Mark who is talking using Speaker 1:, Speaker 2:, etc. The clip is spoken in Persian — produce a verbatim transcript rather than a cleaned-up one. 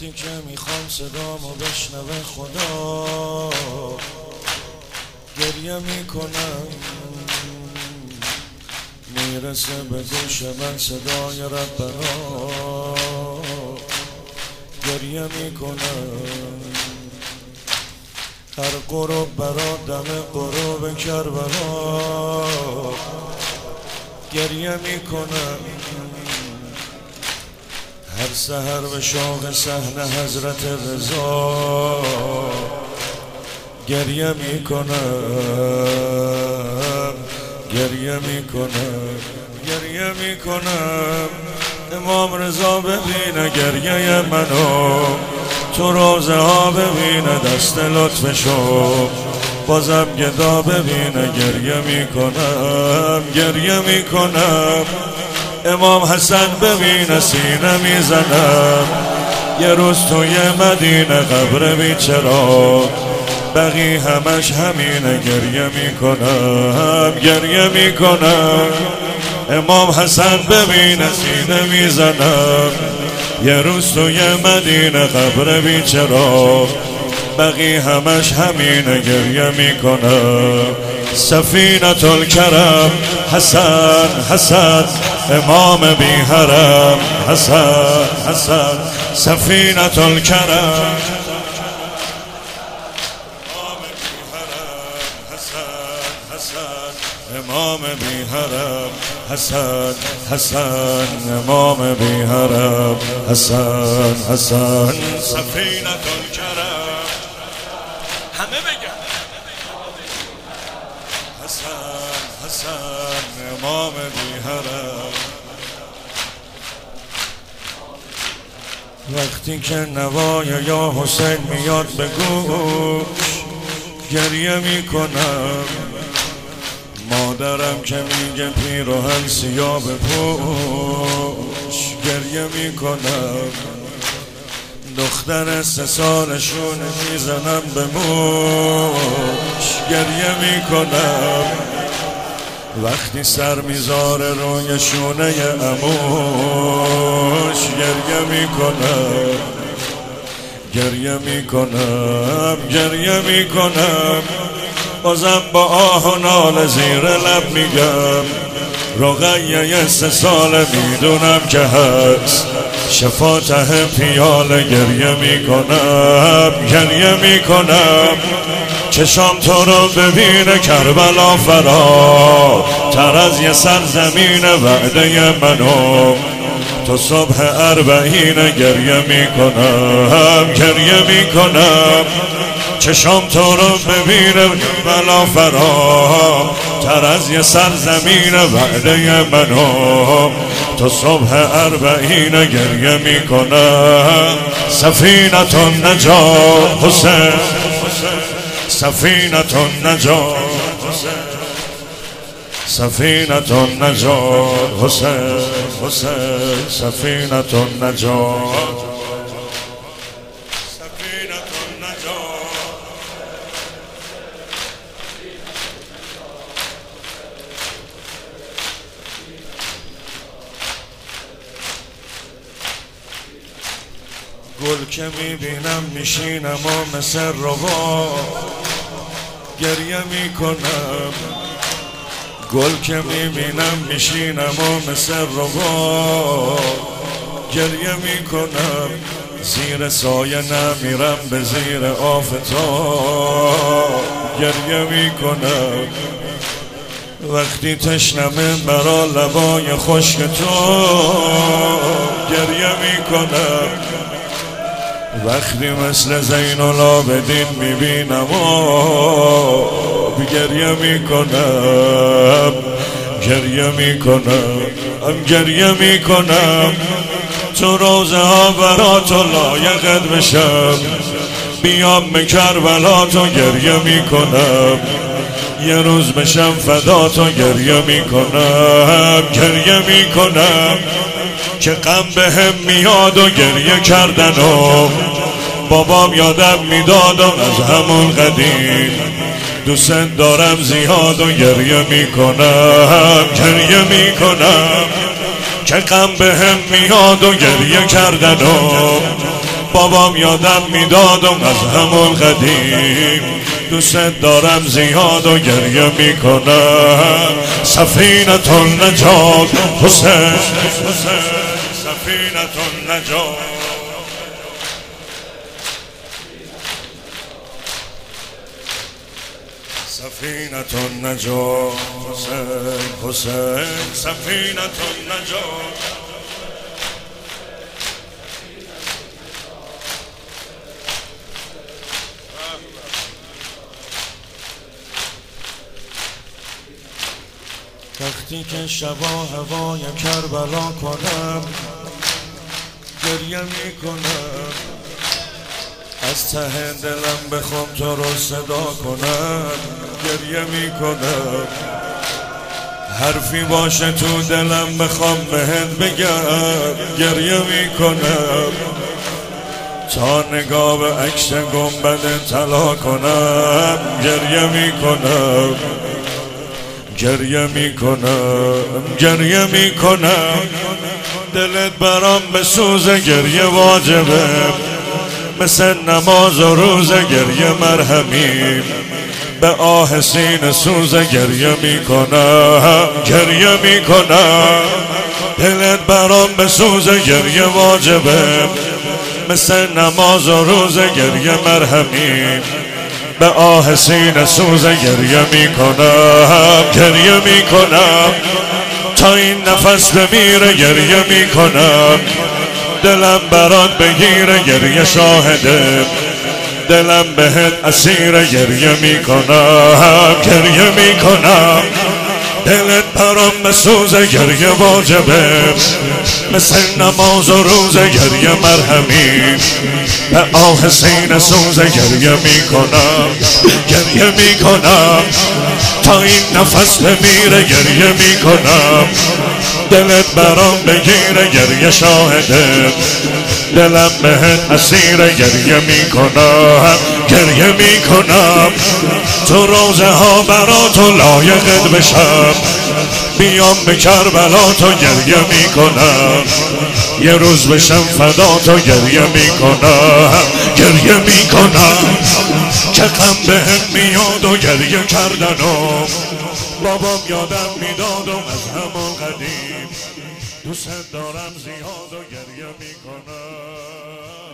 Speaker 1: وقتی که میخوام صدامو بشنوه خدا گریه میکنم، میرسه به گوش من صدای ربنا گریه میکنم. هر غروب برا دم غروب کربلا گریه میکنم. هر سحر به شوق صحنه حضرت رضا گریه میکنم، گریه میکنم، گریه میکنم. امام رضا ببینه گریه منو، تو روزه ها ببینه دست لطفشو، بازم گدا ببینه گریه میکنم، گریه میکنم. امام حسن ببینه سینه میزنم، یه روز توی مدینه قبر بیچرا، بقی همش همینه گریه میکنم، گریه میکنم. امام حسن ببینه سینه میزنم، یه روز توی مدینه قبر بیچرا، بقی همش همینه گریه میکنم. سفینة الکرم حسن حسن، امام بی حرم حسن حسن. سفینة الکرم امام بی حرم حسن حسن، امام بی حرم حسن حسن. سفینة الکرم همه بگن حسن حسن، امام بی حرم. وقتی که نوای یا حسین میاد به گوش گریه میکنم. مادرم که میگه پیراهن سیاه بپوش گریه میکنم. دختر سه سالشون میزنم به موش گریه میکنم. وقتی سر میذاره روی شونه عموش گریه میکنم، گریه میکنم، گریه میکنم. بازم با آه و ناله زیر لب میگم رقیه سه ساله میدونم که هست شفا ته پیاله گریه میکنم، گریه میکنم. چشام تو رو ببینه کربلا فرا تر از یه سرزمین وعده منو، تو صبح اربعین گریه میکنم، گریه میکنم. چشام تو رو ببینه بلا فرا تر از یه سرزمین وعده منو، تو صبح اربعین گریه میکنم. سفینة النجات حسین، سفینة النجات سفینة النجات حسین حسین. سفینة النجات گل که میبینم میشینم و مثل روا گریه میکنم. گل که میبینم میشینم و مثل روا گریه میکنم. زیر سایه نمیرم به زیر آفتاب گریه میکنم. وقتی تشنمه برا لبای خشک تو گریه میکنم. وقتی مثل زین العابدین میبینم و گریه میکنم، گریه میکنم، گریه میکنم. تو روزه ها برا تو لایقت بشم، بیام به کربلا تو گریه میکنم. یه روز بشم فدا تو گریه میکنم، گریه میکنم. که غم به هم میاد و گریه کردن و بابام یادم میداد و از همون قدیم دوست دارم زیاد و گریه میکنم، گریه میکنم. که غم به هم میاد و گریه کردن و بابام یادم میداد و از همون قدیم دوست دارم زیاد و گریه میکنم سفینة النجات حسین سفینة النجات سفینة النجات حسین حسین سفینة النجات وقتی که شبا هوای کربلا کنم گریه میکنم از ته دلم بخوام تو رو صدا کنم گریه میکنم حرفی باشه تو دلم بخوام بهت بگم گریه میکنم تا نگاه به عکس گنبد طلا کنم گریه میکنم گریه میکنم گریه میکنم دلت برام بسوزه گریه واجبه مثل نماز و روزه گریه مرهمیم به آه سینه سوزه گریه میکنم گریه میکنم دلت برام بسوزه گریه واجبه مثل نماز و روزه گریه مرهمیم به آه سینه سوزه گریه میکنم گریه میکنم تا این نفس بمیره گریه میکنم دلم برات بگیره گریه شاهده دلم بهت اسیره گریه میکنم گریه میکنم دلت برام بسوزه گریه واجبه مثل نماز و روزه گریه مرهمی به آه سینه سوزه گریه میکنم گریه میکنم تا این نفس بمیره گریه میکنم دلت برام بگیره گریه شاهده دلم بهت اسیره گریه میکنم گریه میکنم تو روزه ها برا تو لایقت بشم بیام به کربلا تو گریه میکنم یه روز بشم فدا تو گریه میکنم گریه میکنم که غم بهم میاد و گریه کردنم بابام یادم میداد و از همون قدیم دوست دارم زیاد و گریه میکنم